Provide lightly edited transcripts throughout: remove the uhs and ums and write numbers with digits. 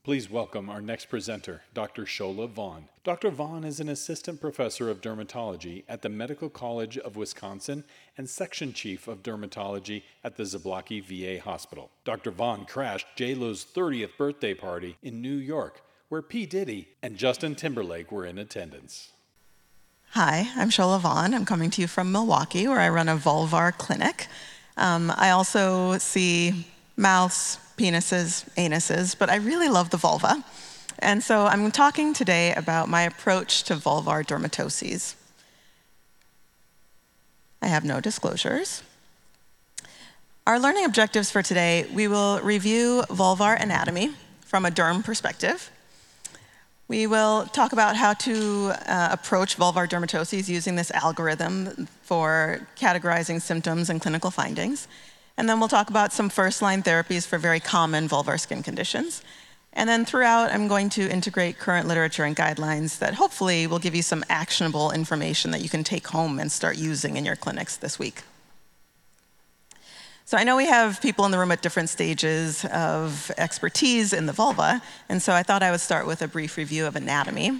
Please welcome our next presenter, Dr. Shola Vaughn. Dr. Vaughn is an assistant professor of dermatology at the Medical College of Wisconsin and section chief of dermatology at the Zablocki VA Hospital. Dr. Vaughn crashed J-Lo's 30th birthday party in New York, where P. Diddy and Justin Timberlake were in attendance. Hi, I'm Shola Vaughn. I'm coming to you from Milwaukee, where I run a vulvar clinic. I also see mouths, penises, anuses, but I really love the vulva. And so I'm talking today about my approach to vulvar dermatoses. I have no disclosures. Our learning objectives for today, we will review vulvar anatomy from a derm perspective. We will talk about how to approach vulvar dermatoses using this algorithm for categorizing symptoms and clinical findings. And then we'll talk about some first-line therapies for very common vulvar skin conditions. And then throughout, I'm going to integrate current literature and guidelines that hopefully will give you some actionable information that you can take home and start using in your clinics this week. So I know we have people in the room at different stages of expertise in the vulva, and so I thought I would start with a brief review of anatomy.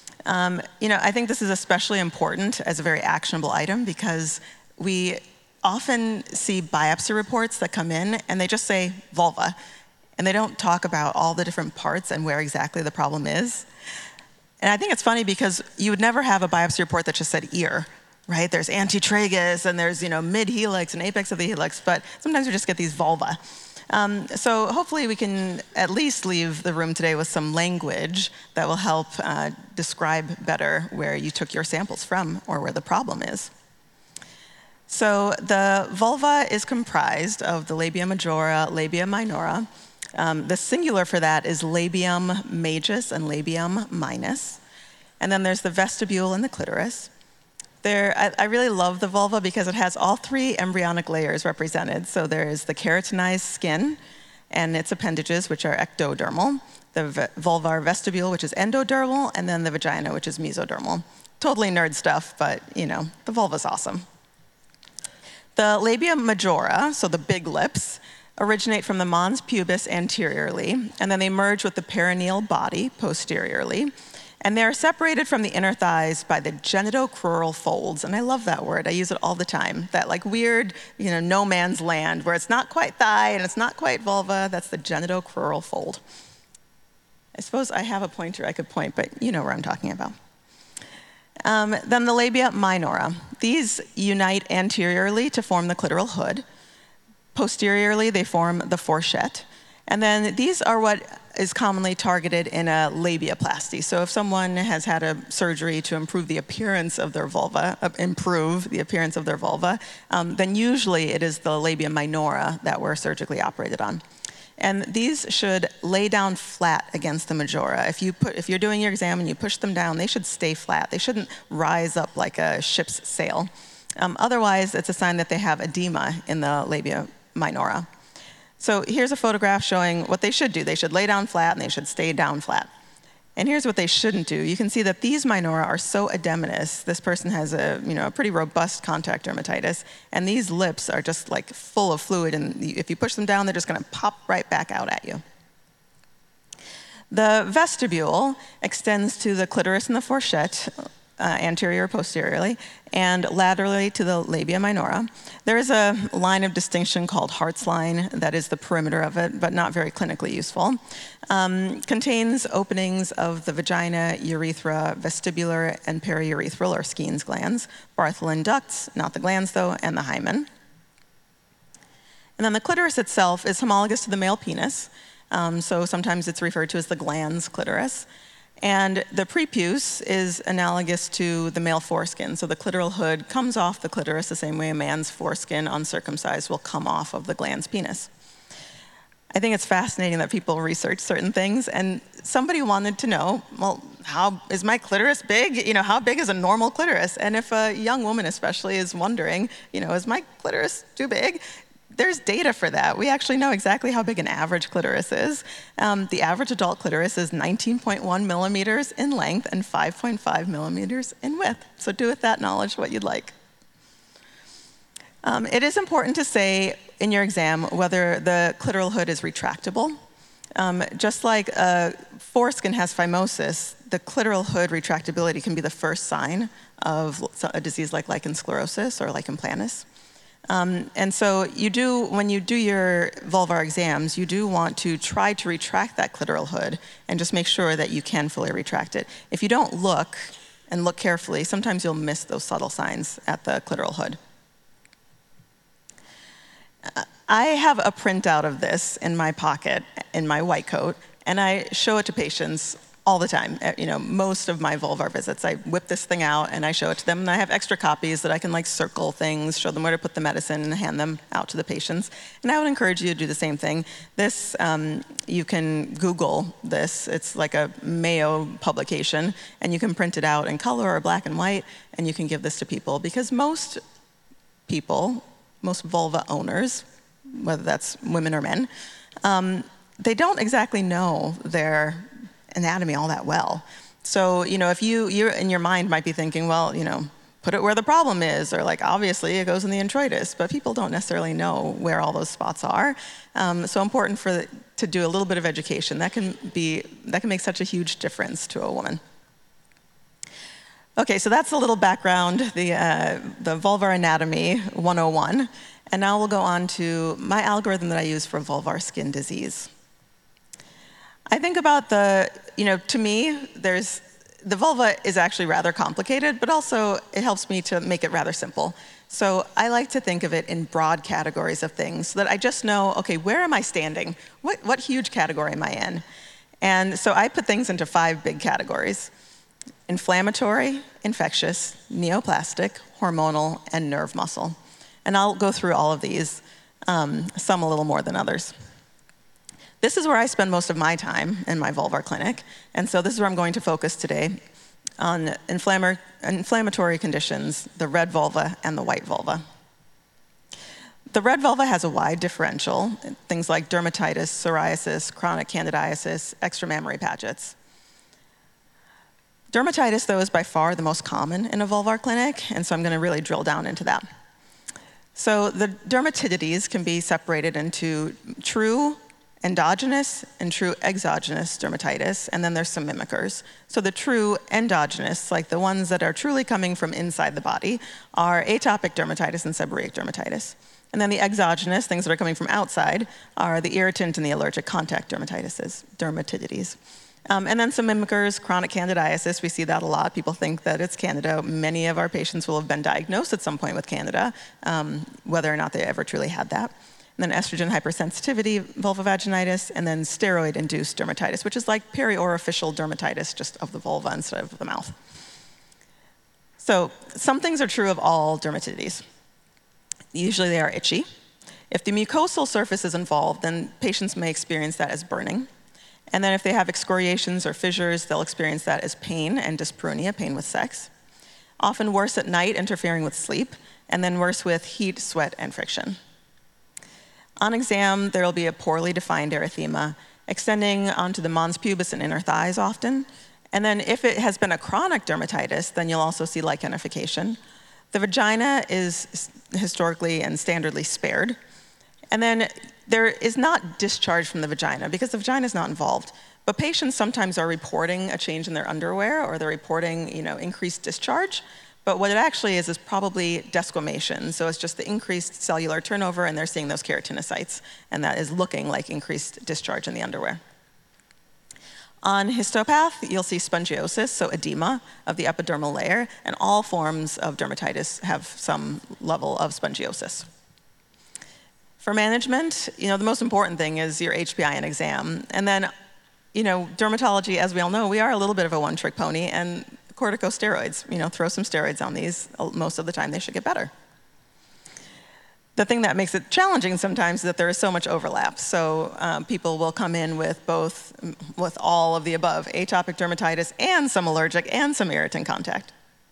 I think this is especially important as a very actionable item because we often see biopsy reports that come in and they just say vulva, and they don't talk about all the different parts and where exactly the problem is. And I think it's funny because you would never have a biopsy report that just said ear, right? There's antitragus and there's mid-helix and apex of the helix, but sometimes we just get these vulva. So hopefully we can at least leave the room today with some language that will help describe better where you took your samples from or where the problem is. So the vulva is comprised of the labia majora, labia minora. The singular for that is labium majus and labium minus. And then there's the vestibule and the clitoris. I really love the vulva because it has all three embryonic layers represented. So there's the keratinized skin and its appendages, which are ectodermal, the vulvar vestibule, which is endodermal, and then the vagina, which is mesodermal. Totally nerd stuff, but the vulva's awesome. The labia majora, so the big lips, originate from the mons pubis anteriorly, and then they merge with the perineal body posteriorly. And they're separated from the inner thighs by the genitocrural folds. And I love that word. I use it all the time. That weird, no man's land where it's not quite thigh and it's not quite vulva. That's the genitocrural fold. I suppose I have a pointer I could point, but you know where I'm talking about. Then the labia minora. These unite anteriorly to form the clitoral hood. Posteriorly, they form the fourchette. And then these are what is commonly targeted in a labiaplasty. So if someone has had a surgery to improve the appearance of their vulva, then usually it is the labia minora that we're surgically operated on. And these should lay down flat against the majora. If you're doing your exam and you push them down, they should stay flat. They shouldn't rise up like a ship's sail. Otherwise, it's a sign that they have edema in the labia minora. So here's a photograph showing what they should do. They should lay down flat and they should stay down flat. And here's what they shouldn't do. You can see that these minora are so edematous. This person has a pretty robust contact dermatitis, and these lips are just full of fluid, and if you push them down, they're just gonna pop right back out at you. The vestibule extends to the clitoris and the fourchette, anterior posteriorly, and laterally to the labia minora. There is a line of distinction called Hart's line that is the perimeter of it, but not very clinically useful. Contains openings of the vagina, urethra, vestibular, and periurethral or Skene's glands, Bartholin ducts, not the glands though, and the hymen. And then the clitoris itself is homologous to the male penis, so sometimes it's referred to as the glans clitoris. And the prepuce is analogous to the male foreskin. So the clitoral hood comes off the clitoris the same way a man's foreskin, uncircumcised, will come off of the glans penis. I think it's fascinating that people research certain things, and somebody wanted to know, well, how is my clitoris big? How big is a normal clitoris? And if a young woman especially is wondering, is my clitoris too big? There's data for that. We actually know exactly how big an average clitoris is. The average adult clitoris is 19.1 millimeters in length and 5.5 millimeters in width. So do with that knowledge what you'd like. It is important to say in your exam whether the clitoral hood is retractable. Just like foreskin has phimosis, the clitoral hood retractability can be the first sign of a disease like lichen sclerosus or lichen planus. And so when you do your vulvar exams, you do want to try to retract that clitoral hood and just make sure that you can fully retract it. If you don't look and look carefully, sometimes you'll miss those subtle signs at the clitoral hood. I have a printout of this in my pocket, in my white coat, and I show it to patients all the time. Most of my vulvar visits, I whip this thing out and I show it to them, and I have extra copies that I can circle things, show them where to put the medicine, and hand them out to the patients. And I would encourage you to do the same thing. This, you can Google this. It's like a Mayo publication, and you can print it out in color or black and white, and you can give this to people, because most vulva owners, whether that's women or men, they don't exactly know their anatomy all that well. So, if you in your mind might be thinking, well, put it where the problem is, or obviously it goes in the introitus, but people don't necessarily know where all those spots are. So important to do a little bit of education. That can make such a huge difference to a woman. Okay, so that's a little background, the vulvar anatomy 101. And now we'll go on to my algorithm that I use for vulvar skin disease. I think about to me, the vulva is actually rather complicated, but also it helps me to make it rather simple. So I like to think of it in broad categories of things so that I just know, okay, where am I standing? What huge category am I in? And so I put things into 5 big categories: inflammatory, infectious, neoplastic, hormonal, and nerve muscle. And I'll go through all of these, some a little more than others. This is where I spend most of my time in my vulvar clinic, and so this is where I'm going to focus today on inflammatory conditions, the red vulva and the white vulva. The red vulva has a wide differential, things like dermatitis, psoriasis, chronic candidiasis, extramammary paget's. Dermatitis, though, is by far the most common in a vulvar clinic, and so I'm going to really drill down into that. So the dermatidities can be separated into true endogenous and true exogenous dermatitis, and then there's some mimickers. So the true endogenous, like the ones that are truly coming from inside the body, are atopic dermatitis and seborrheic dermatitis. And then the exogenous, things that are coming from outside, are the irritant and the allergic contact dermatidities. And then some mimickers, chronic candidiasis, we see that a lot. People think that it's Candida. Many of our patients will have been diagnosed at some point with Candida, whether or not they ever truly had that. And then estrogen hypersensitivity, vulvovaginitis, and then steroid-induced dermatitis, which is like periorificial dermatitis, just of the vulva instead of the mouth. So some things are true of all dermatidities. Usually they are itchy. If the mucosal surface is involved, then patients may experience that as burning. And then if they have excoriations or fissures, they'll experience that as pain and dyspareunia, pain with sex. Often worse at night, interfering with sleep, and then worse with heat, sweat, and friction. On exam, there will be a poorly defined erythema, extending onto the mons pubis and inner thighs often. And then if it has been a chronic dermatitis, then you'll also see lichenification. The vagina is historically and standardly spared. And then there is not discharge from the vagina because the vagina is not involved. But patients sometimes are reporting a change in their underwear, or they're reporting, increased discharge. But what it actually is probably desquamation. So it's just the increased cellular turnover, and they're seeing those keratinocytes, and that is looking like increased discharge in the underwear. On histopath, you'll see spongiosis, so edema of the epidermal layer, and all forms of dermatitis have some level of spongiosis. For management, the most important thing is your HPI and exam. And then, dermatology, as we all know, we are a little bit of a one-trick pony, and corticosteroids, throw some steroids on these, most of the time they should get better. The thing that makes it challenging sometimes is that there is so much overlap. So people will come in with all of the above, atopic dermatitis and some allergic and some irritant contact.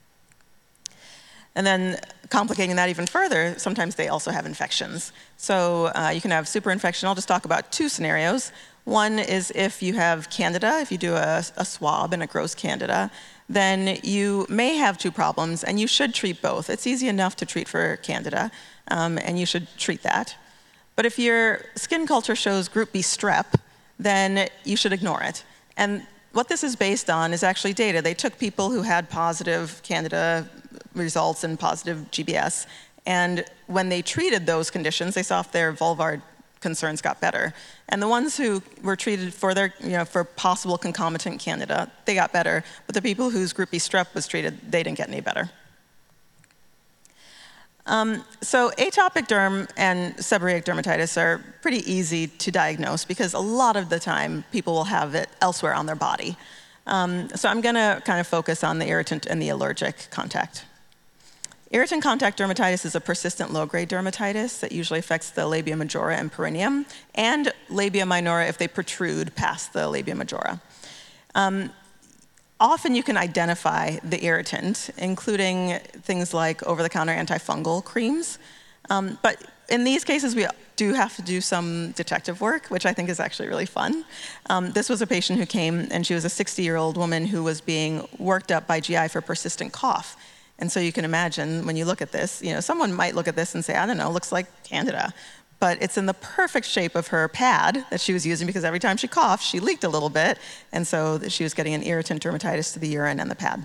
And then complicating that even further, sometimes they also have infections. So you can have superinfection. I'll just talk about 2 scenarios. One is if you have Candida, if you do a swab and it grows Candida, then you may have 2 problems, and you should treat both. It's easy enough to treat for Candida, and you should treat that. But if your skin culture shows group B strep, then you should ignore it. And what this is based on is actually data. They took people who had positive Candida results and positive GBS, and when they treated those conditions, they saw if their vulvar concerns got better. And the ones who were treated for their, for possible concomitant Candida, they got better. But the people whose group B strep was treated, they didn't get any better. So atopic derm and seborrheic dermatitis are pretty easy to diagnose because a lot of the time people will have it elsewhere on their body. So I'm going to kind of focus on the irritant and the allergic contact. Irritant contact dermatitis is a persistent low-grade dermatitis that usually affects the labia majora and perineum, and labia minora if they protrude past the labia majora. Often you can identify the irritant, including things like over-the-counter antifungal creams. But in these cases, we do have to do some detective work, which I think is actually really fun. This was a patient who came, and she was a 60-year-old woman who was being worked up by GI for persistent cough. And so you can imagine, when you look at this, someone might look at this and say, I don't know, looks like Candida. But it's in the perfect shape of her pad that she was using because every time she coughed, she leaked a little bit. And so she was getting an irritant dermatitis to the urine and the pad.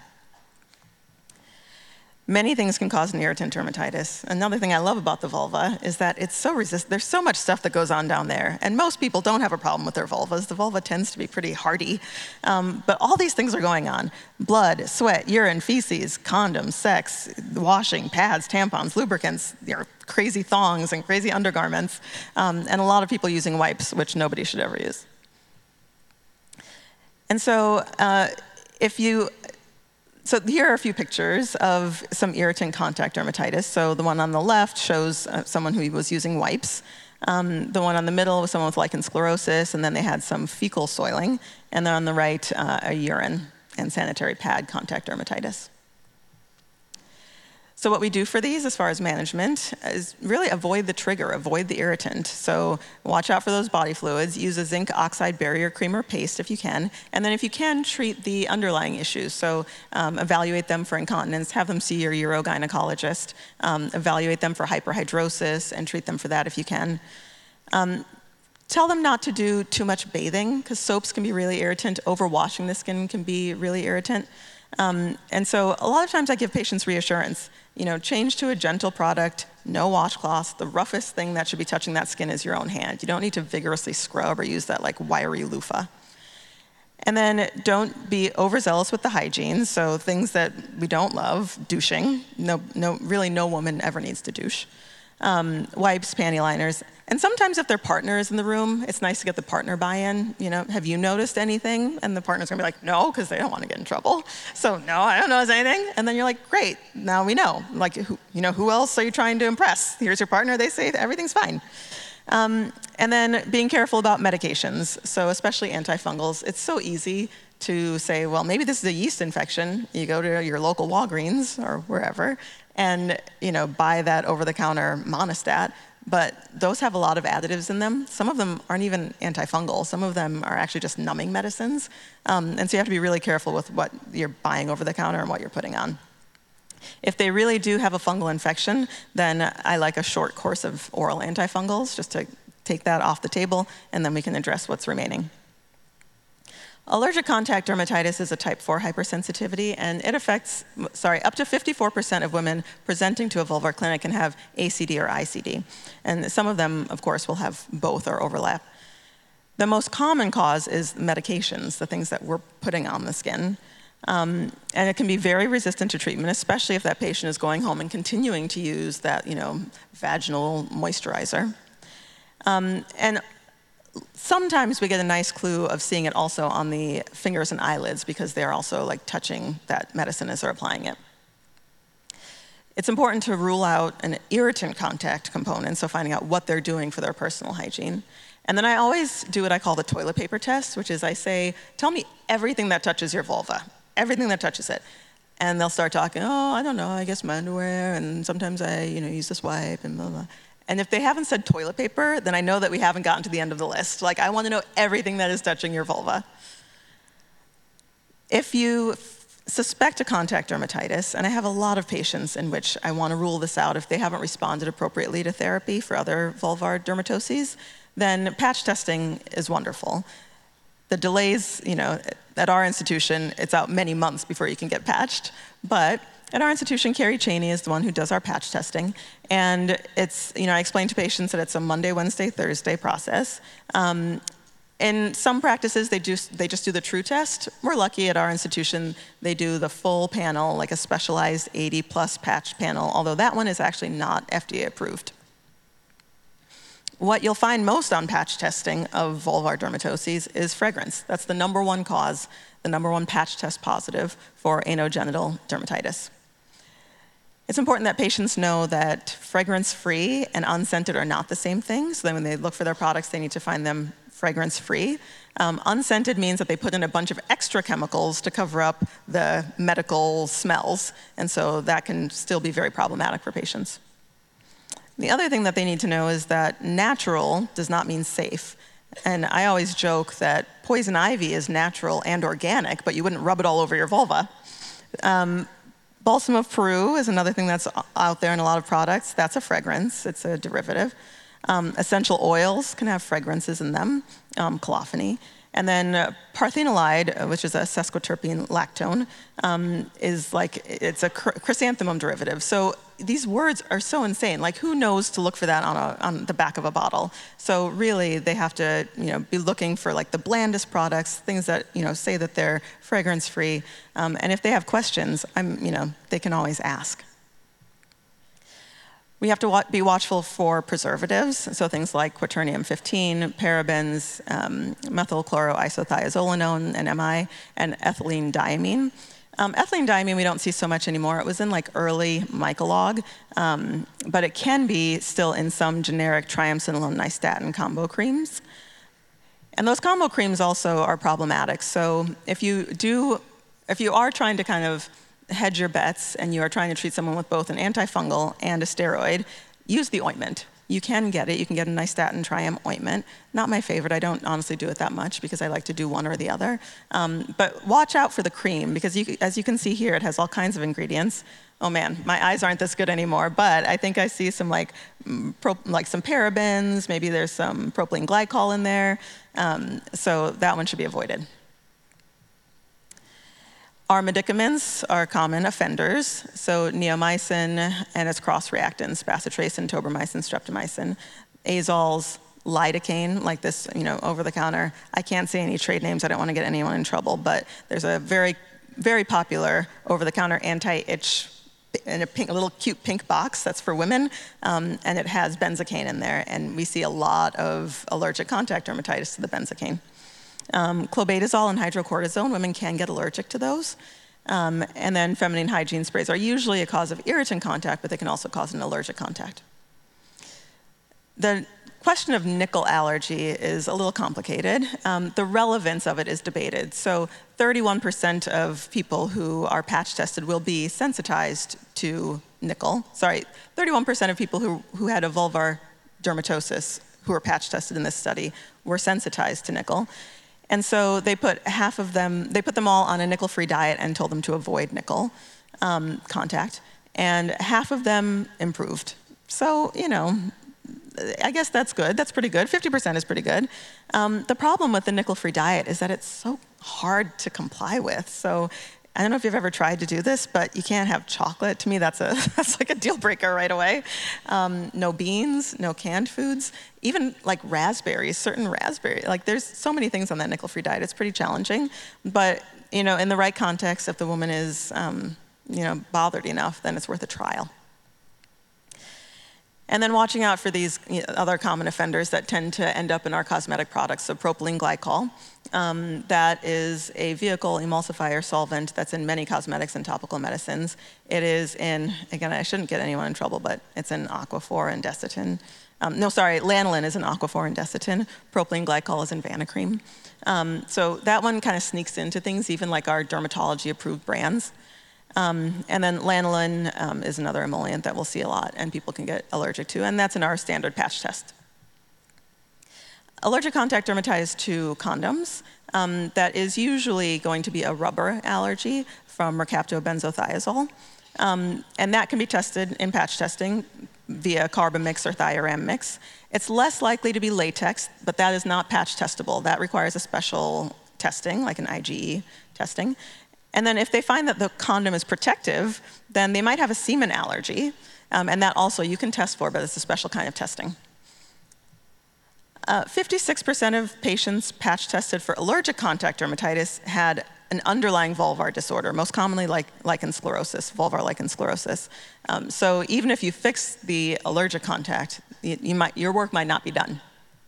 Many things can cause an irritant dermatitis. Another thing I love about the vulva is that it's so resistant. There's so much stuff that goes on down there. And most people don't have a problem with their vulvas. The vulva tends to be pretty hardy. But all these things are going on. Blood, sweat, urine, feces, condoms, sex, washing, pads, tampons, lubricants, crazy thongs and crazy undergarments, and a lot of people using wipes, which nobody should ever use. And so So here are a few pictures of some irritant contact dermatitis. So the one on the left shows someone who was using wipes. The one on the middle was someone with lichen sclerosis, and then they had some fecal soiling. And then on the right, a urine and sanitary pad contact dermatitis. So what we do for these as far as management is really avoid the trigger, avoid the irritant. So watch out for those body fluids, use a zinc oxide barrier cream or paste if you can, and then if you can, treat the underlying issues. So evaluate them for incontinence, have them see your urogynecologist, evaluate them for hyperhidrosis, and treat them for that if you can. Tell them not to do too much bathing, because soaps can be really irritant. Overwashing the skin can be really irritant. And so a lot of times I give patients reassurance. Change to a gentle product, no washcloths. The roughest thing that should be touching that skin is your own hand. You don't need to vigorously scrub or use that wiry loofah. And then don't be overzealous with the hygiene. So things that we don't love, douching. Really no woman ever needs to douche. Wipes, panty liners. And sometimes if their partner is in the room, it's nice to get the partner buy-in. Have you noticed anything? And the partner's gonna be like, no, because they don't want to get in trouble. So no, I don't notice anything. And then you're like, great, now we know. Who else are you trying to impress? Here's your partner, they say everything's fine. And then being careful about medications. So especially antifungals. It's so easy to say, well, maybe this is a yeast infection. You go to your local Walgreens or wherever and buy that over-the-counter Monistat. But those have a lot of additives in them. Some of them aren't even antifungal. Some of them are actually just numbing medicines. And so you have to be really careful with what you're buying over the counter and what you're putting on. If they really do have a fungal infection, then I like a short course of oral antifungals just to take that off the table, and then we can address what's remaining. Allergic contact dermatitis is a type 4 hypersensitivity, and it affects, up to 54% of women presenting to a vulvar clinic can have ACD or ICD. And some of them, of course, will have both or overlap. The most common cause is medications, the things that we're putting on the skin. And it can be very resistant to treatment, especially if that patient is going home and continuing to use that, vaginal moisturizer. And sometimes we get a nice clue of seeing it also on the fingers and eyelids because they're also touching that medicine as they're applying it. It's important to rule out an irritant contact component, so finding out what they're doing for their personal hygiene. And then I always do what I call the toilet paper test, which is I say, tell me everything that touches your vulva, everything that touches it. And they'll start talking, oh, I don't know, I guess my underwear, and sometimes I use this wipe, and blah, blah. And if they haven't said toilet paper, then I know that we haven't gotten to the end of the list. I want to know everything that is touching your vulva. If you suspect a contact dermatitis, and I have a lot of patients in which I want to rule this out if they haven't responded appropriately to therapy for other vulvar dermatoses, then patch testing is wonderful. The delays, at our institution, it's out many months before you can get patched. But at our institution, Carrie Cheney is the one who does our patch testing. And it's, I explain to patients that it's a Monday, Wednesday, Thursday process. In some practices, they just do the true test. We're lucky at our institution, they do the full panel, like a specialized 80+ patch panel, although that one is actually not FDA approved. What you'll find most on patch testing of vulvar dermatoses is fragrance. That's the #1 cause, the #1 patch test positive for anogenital dermatitis. It's important that patients know that fragrance-free and unscented are not the same thing, so then when they look for their products, they need to find them fragrance-free. Unscented means that they put in a bunch of extra chemicals to cover up the medical smells, and so that can still be very problematic for patients. The other thing that they need to know is that natural does not mean safe. And I always joke that poison ivy is natural and organic, but you wouldn't rub it all over your vulva. Balsam of Peru is another thing that's out there in a lot of products. That's a fragrance, it's a derivative. Essential oils can have fragrances in them, colophony. And then parthenolide, which is a sesquiterpene lactone, it's a chrysanthemum derivative. So these words are so insane. Like, who knows to look for that on the back of a bottle? So really, they have to be looking for like the blandest products, things that say that they're fragrance-free. And if they have questions, they can always ask. We have to be watchful for preservatives, so things like quaternium-15, parabens, methylchloroisothiazolinone, NMI, and ethylene diamine. Ethylene diamine we don't see so much anymore. It was in like early Mycolog, but it can be still in some generic triamcinolone nystatin combo creams. And those combo creams also are problematic. So if you are trying to kind of hedge your bets and you are trying to treat someone with both an antifungal and a steroid, use the ointment. You can get it. You can get a nystatin triam ointment. Not my favorite. I don't honestly do it that much because I like to do one or the other. But watch out for the cream because as you can see here, it has all kinds of ingredients. Oh man, my eyes aren't this good anymore, but I think I see some like some parabens, maybe there's some propylene glycol in there. So that one should be avoided. Our medicaments are common offenders, so neomycin and its cross-reactants, bacitracin, tobramycin, streptomycin, azoles, lidocaine, like this, over-the-counter. I can't say any trade names, I don't want to get anyone in trouble, but there's a very, very popular over-the-counter anti-itch in a little cute pink box that's for women, and it has benzocaine in there, and we see a lot of allergic contact dermatitis to the benzocaine. Clobetasol and hydrocortisone, women can get allergic to those. And then feminine hygiene sprays are usually a cause of irritant contact, but they can also cause an allergic contact. The question of nickel allergy is a little complicated. The relevance of it is debated. So 31% of people who are patch tested will be sensitized to nickel. 31% of people who had a vulvar dermatosis who were patch tested in this study were sensitized to nickel. And so they put them all on a nickel-free diet and told them to avoid nickel contact. And half of them improved. So, I guess that's good. That's pretty good. 50% is pretty good. The problem with the nickel-free diet is that it's so hard to comply with. So I don't know if you've ever tried to do this, but you can't have chocolate. To me, that's like a deal breaker right away. No beans, no canned foods, even like raspberries, certain raspberries. Like there's so many things on that nickel-free diet. It's pretty challenging. But in the right context, if the woman is bothered enough, then it's worth a trial. And then watching out for these other common offenders that tend to end up in our cosmetic products. So propylene glycol, that is a vehicle emulsifier solvent that's in many cosmetics and topical medicines. It is in, again, I shouldn't get anyone in trouble, but it's in Aquaphor and Desitin. Lanolin is in Aquaphor and Desitin. Propylene glycol is in Vanicream. So that one kind of sneaks into things, even like our dermatology-approved brands. And then lanolin is another emollient that we'll see a lot and people can get allergic to, and that's in our standard patch test. Allergic contact dermatitis to condoms, that is usually going to be a rubber allergy from mercaptobenzothiazole. And that can be tested in patch testing. via Carbamix or Thiaram mix. It's less likely to be latex, but that is not patch testable. That requires a special testing, like an IgE testing. And then if they find that the condom is protective, then they might have a semen allergy, and that also you can test for, but it's a special kind of testing. 56% of patients patch tested for allergic contact dermatitis had an underlying vulvar disorder, most commonly lichen sclerosis, vulvar lichen sclerosis. So even if you fix the allergic contact, your work might not be done.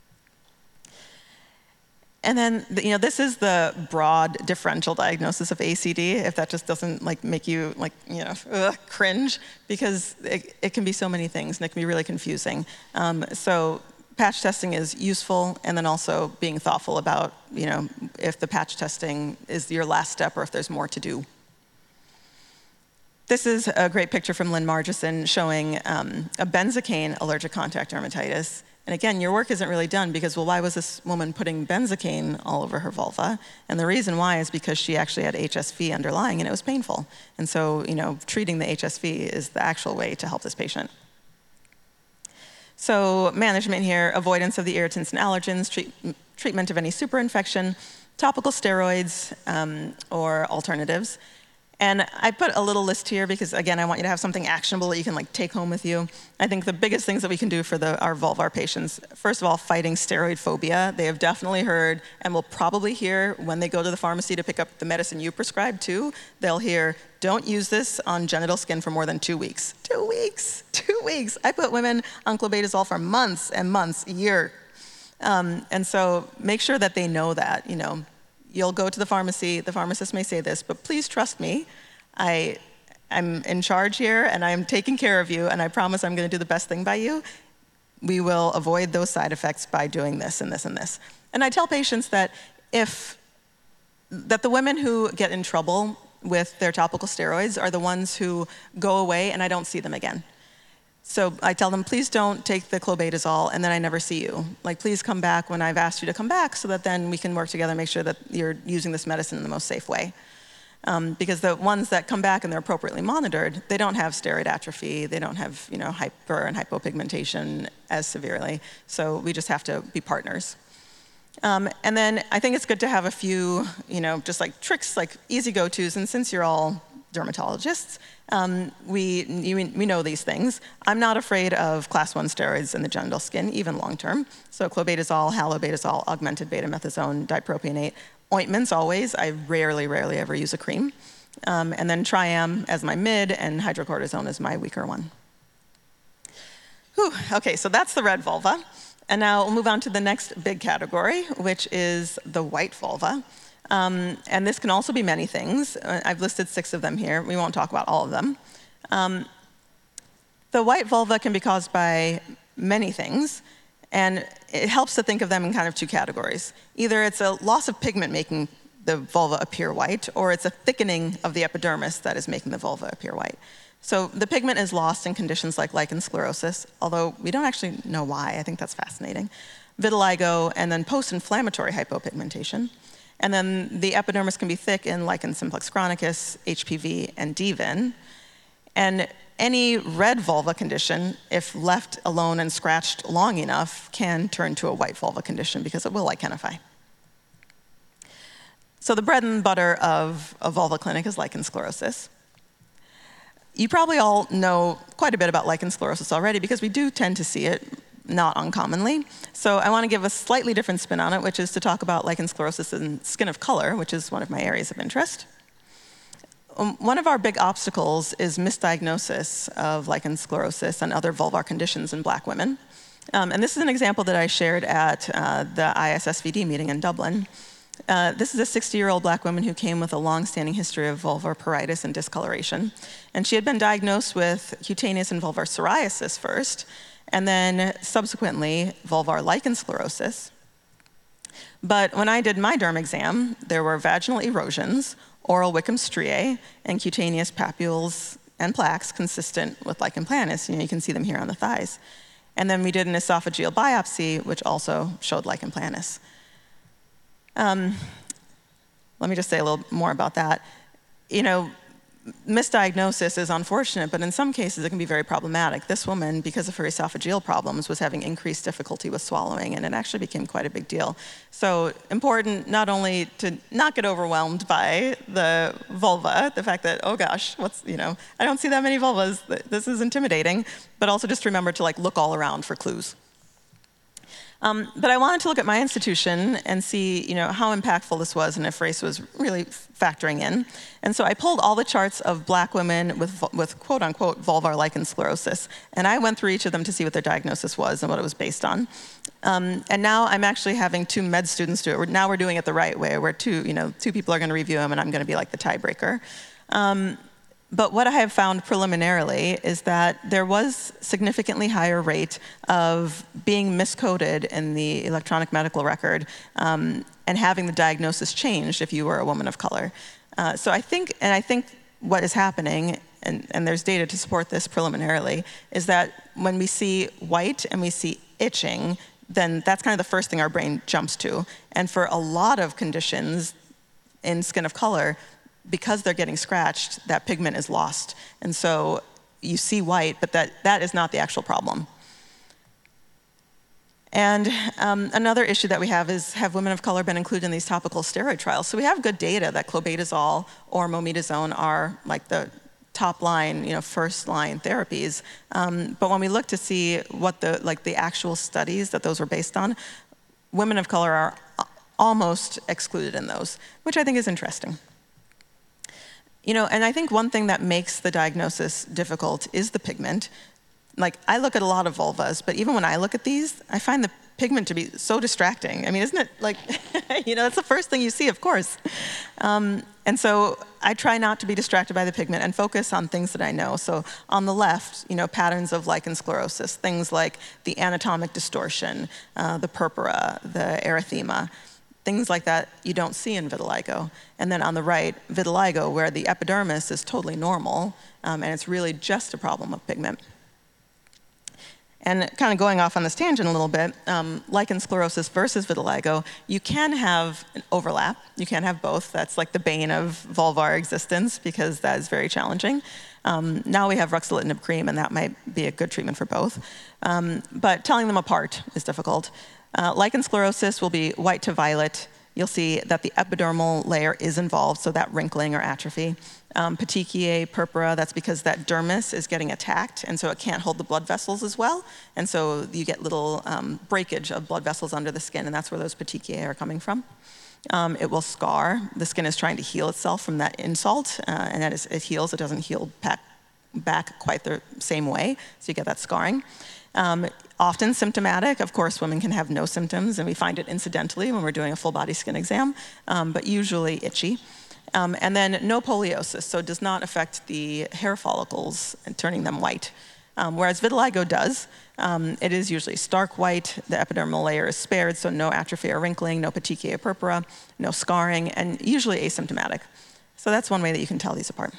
And then, this is the broad differential diagnosis of ACD, if that just doesn't make you cringe, because it can be so many things and it can be really confusing. So patch testing is useful, and then also being thoughtful about, if the patch testing is your last step or if there's more to do. This is a great picture from Lynn Margison showing a benzocaine allergic contact dermatitis. And again, your work isn't really done because, well, why was this woman putting benzocaine all over her vulva? And the reason why is because she actually had HSV underlying and it was painful. And so, treating the HSV is the actual way to help this patient. So management here, avoidance of the irritants and allergens, treatment of any superinfection, topical steroids, or alternatives. And I put a little list here because, again, I want you to have something actionable that you can take home with you. I think the biggest things that we can do for our vulvar patients, first of all, fighting steroid phobia. They have definitely heard, and will probably hear when they go to the pharmacy to pick up the medicine you prescribe too, they'll hear, don't use this on genital skin for more than 2 weeks. 2 weeks, 2 weeks. I put women on clobetasol for months and months, a year. And so make sure that they know that, You'll go to the pharmacy, the pharmacist may say this, but please trust me. I'm in charge here and I'm taking care of you and I promise I'm gonna do the best thing by you. We will avoid those side effects by doing this and this and this. And I tell patients that the women who get in trouble with their topical steroids are the ones who go away and I don't see them again. So I tell them, please don't take the clobetasol and then I never see you. Please come back when I've asked you to come back so that then we can work together and make sure that you're using this medicine in the most safe way. Because the ones that come back and they're appropriately monitored, they don't have steroid atrophy, they don't have hyper and hypopigmentation as severely. So we just have to be partners. And then I think it's good to have a few, just tricks, easy go-tos. And since you're all dermatologists, we know these things. I'm not afraid of class 1 steroids in the genital skin, even long term. So clobetasol, halobetasol, augmented betamethasone, dipropionate. Ointments always. I rarely ever use a cream. And then Triam as my mid and hydrocortisone as my weaker one. Whew. Okay, so that's the red vulva. And now we'll move on to the next big category, which is the white vulva. And this can also be many things. I've listed 6 of them here. We won't talk about all of them. The white vulva can be caused by many things, and it helps to think of them in kind of 2 categories. Either it's a loss of pigment making the vulva appear white, or it's a thickening of the epidermis that is making the vulva appear white. So the pigment is lost in conditions like lichen sclerosis, although we don't actually know why. I think that's fascinating. Vitiligo, and then post-inflammatory hypopigmentation. And then the epidermis can be thick in lichen simplex chronicus, HPV, and DVIN. And any red vulva condition, if left alone and scratched long enough, can turn to a white vulva condition because it will lichenify. So the bread and butter of a vulva clinic is lichen sclerosis. You probably all know quite a bit about lichen sclerosis already because we do tend to see it not uncommonly. So I want to give a slightly different spin on it, which is to talk about lichen sclerosis and skin of color, which is one of my areas of interest. One of our big obstacles is misdiagnosis of lichen sclerosis and other vulvar conditions in Black women. And this is an example that I shared at the ISSVD meeting in Dublin. This is a 60-year-old Black woman who came with a long-standing history of vulvar pruritus and discoloration. And she had been diagnosed with cutaneous and vulvar psoriasis first, and then subsequently vulvar lichen sclerosis. But when I did my derm exam, there were vaginal erosions, oral Wickham striae, and cutaneous papules and plaques consistent with lichen planus. You can see them here on the thighs. And then we did an esophageal biopsy, which also showed lichen planus. Let me just say a little more about that. misdiagnosis is unfortunate, but in some cases it can be very problematic. This woman, because of her esophageal problems, was having increased difficulty with swallowing, and it actually became quite a big deal. So important not only to not get overwhelmed by the vulva, the fact that, oh gosh, I don't see that many vulvas, this is intimidating, but also just remember to look all around for clues. But I wanted to look at my institution and see, how impactful this was and if race was really factoring in. And so I pulled all the charts of black women with quote-unquote vulvar lichen sclerosis, and I went through each of them to see what their diagnosis was and what it was based on. And now I'm actually having 2 med students do it. Now we're doing it the right way, where two people are going to review them, and I'm going to be like the tiebreaker. But what I have found preliminarily is that there was significantly higher rate of being miscoded in the electronic medical record and having the diagnosis changed if you were a woman of color. So I think what is happening, and there's data to support this preliminarily, is that when we see white and we see itching, then that's kind of the first thing our brain jumps to. And for a lot of conditions in skin of color, because they're getting scratched, that pigment is lost. And so you see white, but that is not the actual problem. And another issue that we have is, have women of color been included in these topical steroid trials? So we have good data that clobetasol or mometasone are like the top line, first line therapies. But when we look to see what the actual studies that those were based on, women of color are almost excluded in those, which I think is interesting. And I think one thing that makes the diagnosis difficult is the pigment. I look at a lot of vulvas, but even when I look at these, I find the pigment to be so distracting. I mean, isn't it that's the first thing you see, of course. And so I try not to be distracted by the pigment and focus on things that I know. So on the left, patterns of lichen sclerosis, things like the anatomic distortion, the purpura, the erythema. Things like that you don't see in vitiligo. And then on the right, vitiligo, where the epidermis is totally normal, and it's really just a problem of pigment. And kind of going off on this tangent a little bit, lichen sclerosis versus vitiligo, you can have an overlap. You can have both. That's like the bane of vulvar existence, because that is very challenging. Now we have ruxolitinib cream, and that might be a good treatment for both. But telling them apart is difficult. Lichen sclerosis will be white to violet. You'll see that the epidermal layer is involved, so that wrinkling or atrophy. Petechiae, purpura, that's because that dermis is getting attacked, and so it can't hold the blood vessels as well. And so you get little breakage of blood vessels under the skin, and that's where those petechiae are coming from. It will scar. The skin is trying to heal itself from that insult, and as it heals, it doesn't heal back quite the same way, so you get that scarring. Often symptomatic. Of course, women can have no symptoms, and we find it incidentally when we're doing a full body skin exam, but usually itchy. And then no poliosis, so it does not affect the hair follicles and turning them white. Whereas vitiligo does. It is usually stark white. The epidermal layer is spared, so no atrophy or wrinkling, no petechiae or purpura, no scarring, and usually asymptomatic. So that's one way that you can tell these apart.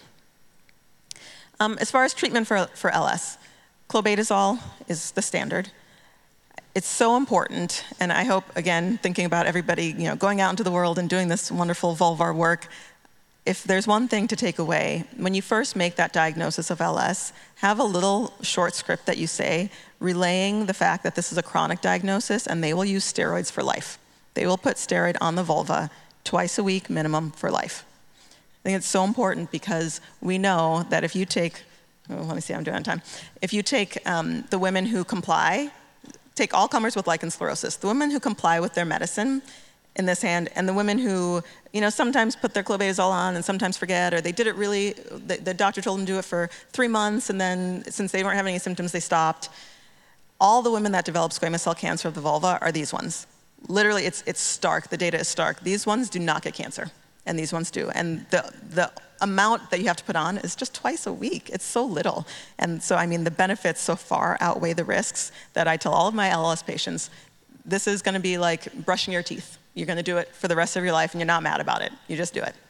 As far as treatment for LS, clobetasol is the standard. It's so important, and I hope, again, thinking about everybody, going out into the world and doing this wonderful vulvar work, if there's one thing to take away, when you first make that diagnosis of LS, have a little short script that you say, relaying the fact that this is a chronic diagnosis, and they will use steroids for life. They will put steroid on the vulva twice a week minimum for life. I think it's so important because we know that if you take, let me see how I'm doing on time. If you take the women who comply, take all comers with lichen sclerosis, the women who comply with their medicine in this hand, and the women who, sometimes put their clobetasol on and sometimes forget, or they did it really, the doctor told them to do it for 3 months, and then since they weren't having any symptoms, they stopped. All the women that develop squamous cell cancer of the vulva are these ones. Literally, it's stark. The data is stark. These ones do not get cancer, and these ones do. And the amount that you have to put on is just twice a week. It's so little. And so, the benefits so far outweigh the risks that I tell all of my LS patients, this is going to be like brushing your teeth. You're going to do it for the rest of your life, and you're not mad about it. You just do it.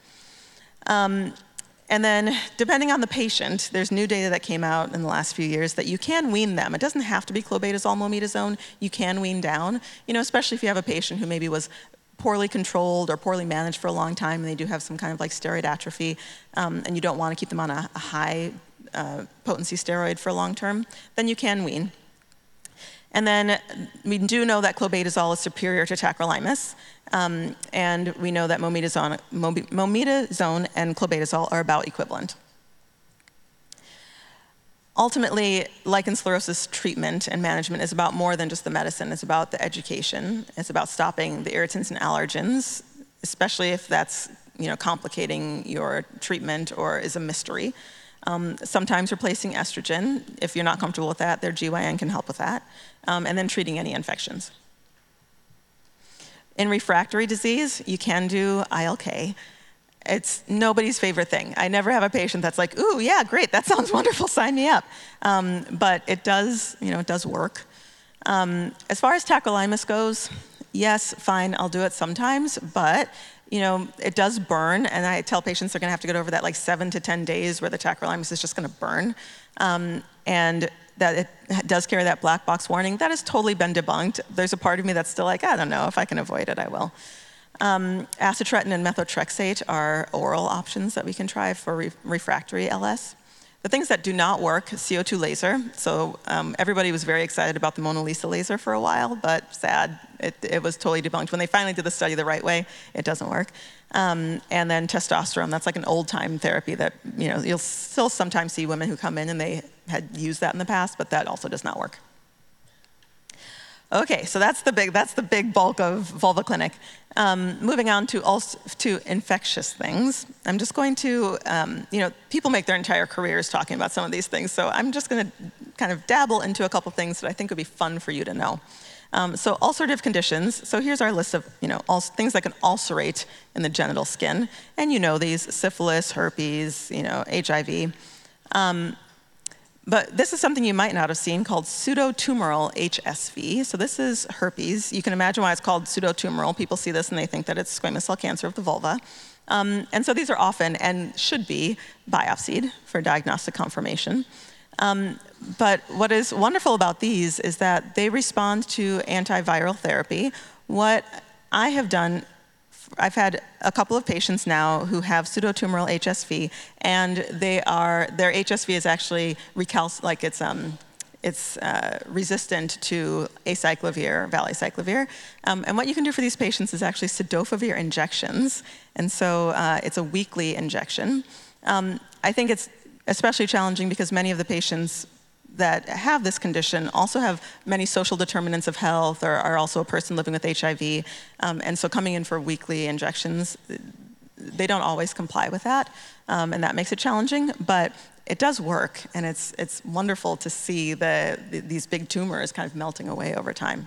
And then, depending on the patient, there's new data that came out in the last few years that you can wean them. It doesn't have to be clobetasol, mometasone. You can wean down, especially if you have a patient who maybe was poorly controlled or poorly managed for a long time, and they do have some kind of like steroid atrophy, and you don't want to keep them on a high potency steroid for long term, then you can wean. And then we do know that clobetasol is superior to tacrolimus, and we know that mometasone and clobetasol are about equivalent. Ultimately, lichen sclerosis treatment and management is about more than just the medicine. It's about the education. It's about stopping the irritants and allergens, especially if that's complicating your treatment or is a mystery. Sometimes replacing estrogen. If you're not comfortable with that, their GYN can help with that. And then treating any infections. In refractory disease, you can do ILK. It's nobody's favorite thing. I never have a patient that's like, ooh, yeah, great, that sounds wonderful, sign me up. But it does, it does work. As far as tacrolimus goes, yes, fine, I'll do it sometimes, but it does burn, and I tell patients they're gonna have to get over that like 7 to 10 days where the tacrolimus is just gonna burn, and that it does carry that black box warning. That has totally been debunked. There's a part of me that's still like, I don't know, if I can avoid it, I will. Acitretin and methotrexate are oral options that we can try for refractory LS. The things that do not work, CO2 laser. So everybody was very excited about the Mona Lisa laser for a while, but sad, it was totally debunked. When they finally did the study the right way, it doesn't work. And then testosterone, that's like an old time therapy that, you'll still sometimes see women who come in and they had used that in the past, but that also does not work. Okay, so that's the big bulk of Vulva Clinic. Moving on to infectious things. I'm just going to, people make their entire careers talking about some of these things, so I'm just going to kind of dabble into a couple things that I think would be fun for you to know. So ulcerative conditions. So here's our list of things that can ulcerate in the genital skin, and these: syphilis, herpes, HIV. But this is something you might not have seen called pseudotumoral HSV. So this is herpes. You can imagine why it's called pseudotumoral. People see this and they think that it's squamous cell cancer of the vulva. And so these are often and should be biopsied for diagnostic confirmation. But what is wonderful about these is that they respond to antiviral therapy. What I have done, I've had a couple of patients now who have pseudotumoral HSV, and their HSV is actually it's resistant to acyclovir, valacyclovir. And what you can do for these patients is actually cidofovir injections, and so it's a weekly injection. I think it's especially challenging because many of the patients that have this condition also have many social determinants of health, or are also a person living with HIV. And so coming in for weekly injections, they don't always comply with that, and that makes it challenging, but it does work, and it's wonderful to see these big tumors kind of melting away over time.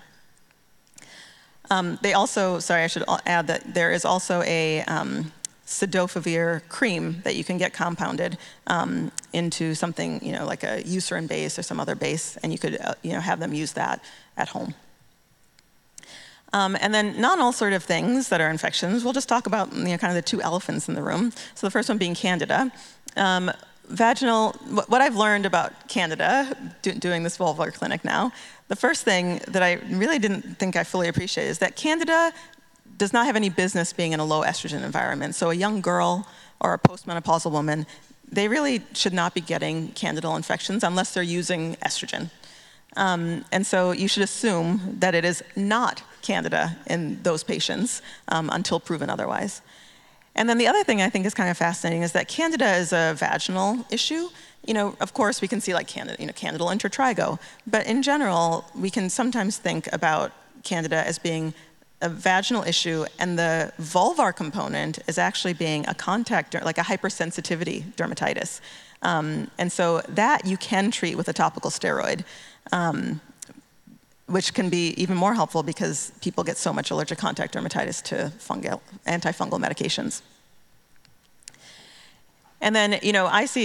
They also, I should add that there is also a cidofovir cream that you can get compounded into something, like a Eucerin base or some other base, and you could, have them use that at home. And then non-ulcerative things that are infections, we'll just talk about, kind of the two elephants in the room. So the first one being Candida. What I've learned about Candida, doing this vulvar clinic now, the first thing that I really didn't think I fully appreciated is that Candida does not have any business being in a low estrogen environment. So a young girl or a postmenopausal woman, they really should not be getting candidal infections unless they're using estrogen. And so you should assume that it is not Candida in those patients until proven otherwise. And then the other thing I think is kind of fascinating is that Candida is a vaginal issue. Of course, we can see like Candidal intertrigo, but in general, we can sometimes think about Candida as being a vaginal issue, and the vulvar component is actually being a contact, like a hypersensitivity dermatitis. And so that you can treat with a topical steroid, which can be even more helpful because people get so much allergic contact dermatitis to antifungal medications. And then, I see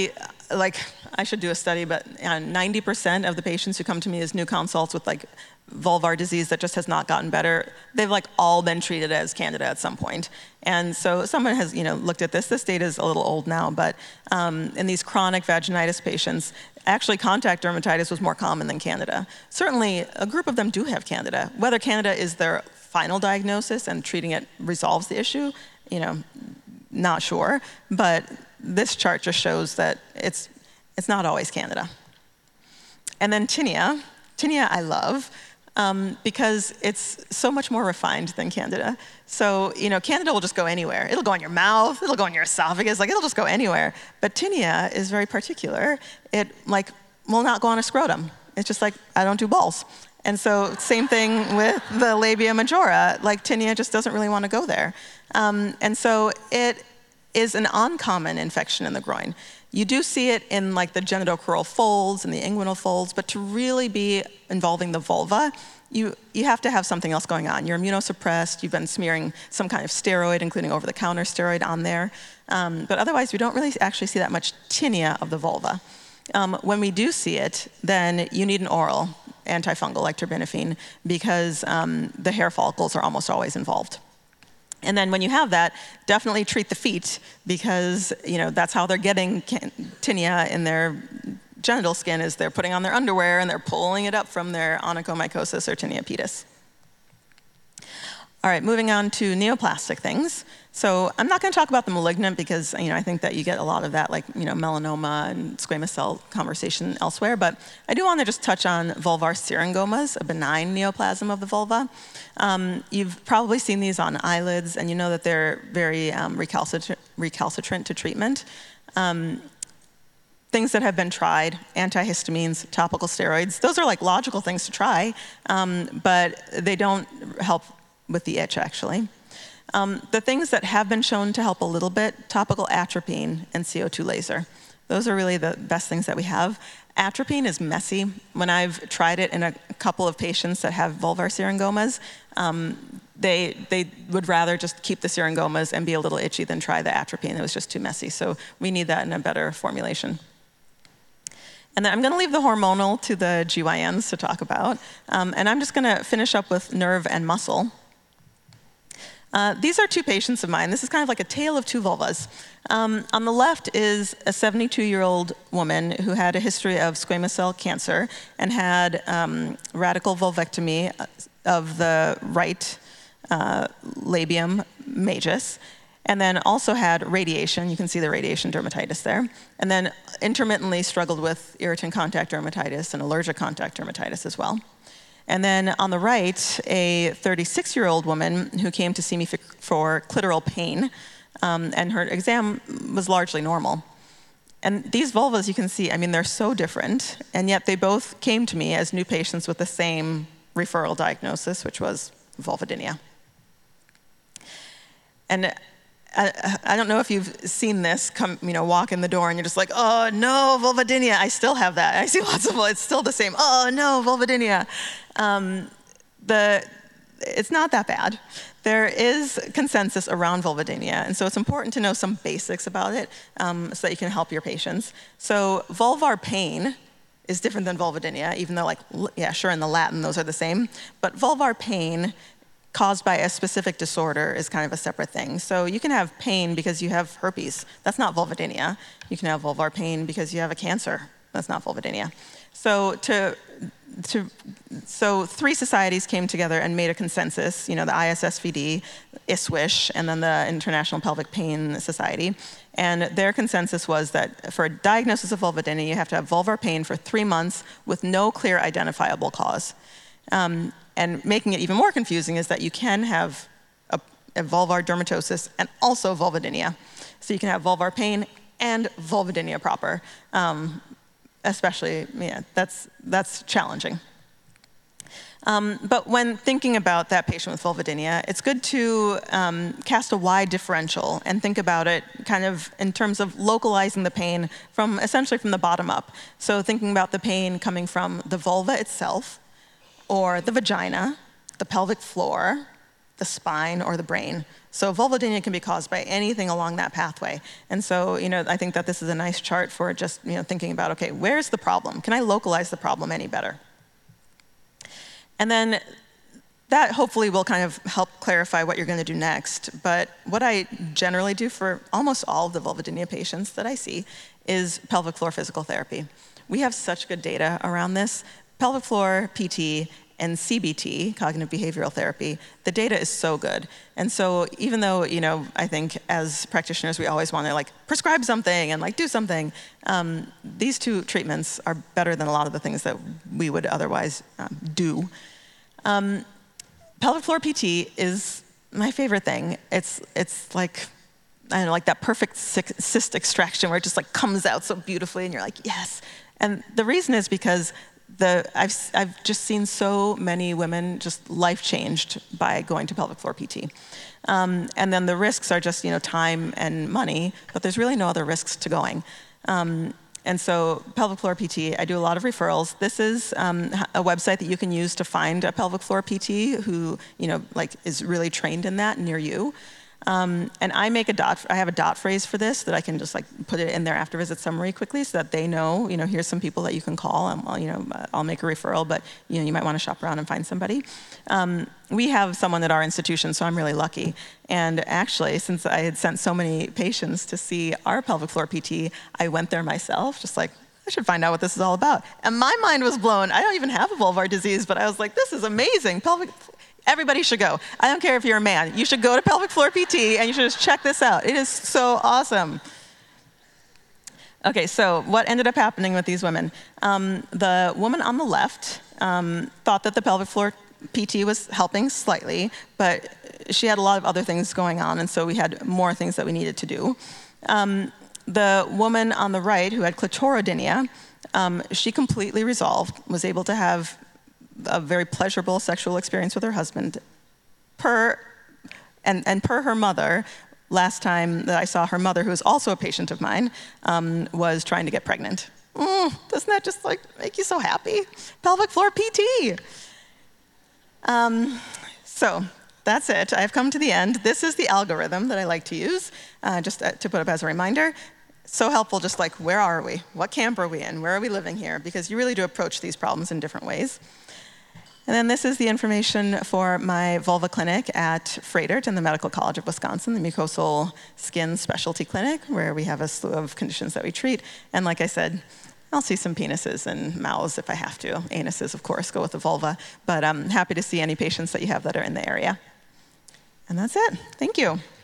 like, I should do a study, but 90% of the patients who come to me as new consults with like vulvar disease that just has not gotten better, they've like all been treated as Candida at some point. And so someone has looked at this. This data is a little old now, but in these chronic vaginitis patients, actually contact dermatitis was more common than Candida. Certainly, a group of them do have Candida. Whether Candida is their final diagnosis and treating it resolves the issue, not sure. But this chart just shows that it's not always Candida. And then tinea. Tinea I love. Because it's so much more refined than Candida. So, Candida will just go anywhere. It'll go in your mouth, it'll go in your esophagus, like it'll just go anywhere. But tinea is very particular. It will not go on a scrotum. It's just like, I don't do balls. And so same thing with the labia majora, like tinea just doesn't really want to go there. And so it is an uncommon infection in the groin. You do see it in like the genitocrural folds and the inguinal folds, but to really be involving the vulva, you have to have something else going on. You're immunosuppressed, you've been smearing some kind of steroid, including over-the-counter steroid on there. But otherwise, we don't really actually see that much tinea of the vulva. When we do see it, then you need an oral antifungal like terbinafine because the hair follicles are almost always involved. And then when you have that, definitely treat the feet because that's how they're getting tinea in their genital skin is they're putting on their underwear and they're pulling it up from their onychomycosis or tinea pedis. All right, moving on to neoplastic things. So I'm not going to talk about the malignant because I think that you get a lot of that, like melanoma and squamous cell conversation elsewhere. But I do want to just touch on vulvar syringomas, a benign neoplasm of the vulva. You've probably seen these on eyelids, and you know that they're very recalcitrant to treatment. Things that have been tried, antihistamines, topical steroids, those are like logical things to try, but they don't help with the itch, actually. The things that have been shown to help a little bit, topical atropine and CO2 laser. Those are really the best things that we have. Atropine is messy. When I've tried it in a couple of patients that have vulvar syringomas, they would rather just keep the syringomas and be a little itchy than try the atropine. It was just too messy. So we need that in a better formulation. And then I'm going to leave the hormonal to the GYNs to talk about. And I'm just going to finish up with nerve and muscle. These are two patients of mine. This is kind of like a tale of two vulvas. On the left is a 72-year-old woman who had a history of squamous cell cancer and had radical vulvectomy of the right labium majus, and then also had radiation. You can see the radiation dermatitis there. And then intermittently struggled with irritant contact dermatitis and allergic contact dermatitis as well. And then on the right, a 36-year-old woman who came to see me for clitoral pain, and her exam was largely normal. And these vulvas, you can see, they're so different, and yet they both came to me as new patients with the same referral diagnosis, which was vulvodynia. And I don't know if you've seen this walk in the door and you're just like, oh no, vulvodynia. I still have that. I see lots of it's still the same. Oh no, vulvodynia. It's not that bad. There is consensus around vulvodynia, and so it's important to know some basics about it so that you can help your patients. So vulvar pain is different than vulvodynia, even though sure, in the Latin those are the same. But vulvar pain caused by a specific disorder is kind of a separate thing. So you can have pain because you have herpes. That's not vulvodynia. You can have vulvar pain because you have a cancer. That's not vulvodynia. So three societies came together and made a consensus, the ISSVD, ISWISH, and then the International Pelvic Pain Society. And their consensus was that for a diagnosis of vulvodynia, you have to have vulvar pain for 3 months with no clear identifiable cause. And making it even more confusing is that you can have a vulvar dermatosis and also vulvodynia. So you can have vulvar pain and vulvodynia proper. Especially, that's challenging. But when thinking about that patient with vulvodynia, it's good to cast a wide differential and think about it kind of in terms of localizing the pain essentially from the bottom up. So thinking about the pain coming from the vulva itself, or the vagina, the pelvic floor, the spine, or the brain. So vulvodynia can be caused by anything along that pathway. And so, I think that this is a nice chart for just, thinking about, okay, where's the problem? Can I localize the problem any better? And then that hopefully will kind of help clarify what you're going to do next. But what I generally do for almost all of the vulvodynia patients that I see is pelvic floor physical therapy. We have such good data around this. Pelvic floor PT and CBT, cognitive behavioral therapy, the data is so good. And so even though, I think as practitioners, we always want to prescribe something and do something, these two treatments are better than a lot of the things that we would otherwise do. Pelvic floor PT is my favorite thing. It's like, I don't know, like that perfect cyst extraction where it just comes out so beautifully and you're like, yes. And the reason is because I've just seen so many women just life changed by going to pelvic floor PT. And then the risks are just, time and money, but there's really no other risks to going. And so pelvic floor PT, I do a lot of referrals. This is a website that you can use to find a pelvic floor PT who, is really trained in that near you. And I have a dot phrase for this that I can just put it in their after visit summary quickly so that they know, here's some people that you can call. I'll make a referral, but you might want to shop around and find somebody. We have someone at our institution, so I'm really lucky. And actually, since I had sent so many patients to see our pelvic floor PT, I went there myself, just I should find out what this is all about. And my mind was blown. I don't even have a vulvar disease, but I was like, this is amazing. Everybody should go. I don't care if you're a man. You should go to pelvic floor PT and you should just check this out. It is so awesome. Okay, so what ended up happening with these women? The woman on the left thought that the pelvic floor PT was helping slightly, but she had a lot of other things going on, and so we had more things that we needed to do. The woman on the right, who had clitoridynia, she completely resolved, was able to have a very pleasurable sexual experience with her husband. Per her mother, last time that I saw her mother, who is also a patient of mine, was trying to get pregnant. Doesn't that just make you so happy? Pelvic floor PT. So that's it. I've come to the end. This is the algorithm that I like to use, just to put up as a reminder. So helpful, just where are we? What camp are we in? Where are we living here? Because you really do approach these problems in different ways. And then this is the information for my vulva clinic at Froedtert in the Medical College of Wisconsin, the mucosal skin specialty clinic, where we have a slew of conditions that we treat. And like I said, I'll see some penises and mouths if I have to. Anuses, of course, go with the vulva. But I'm happy to see any patients that you have that are in the area. And that's it. Thank you.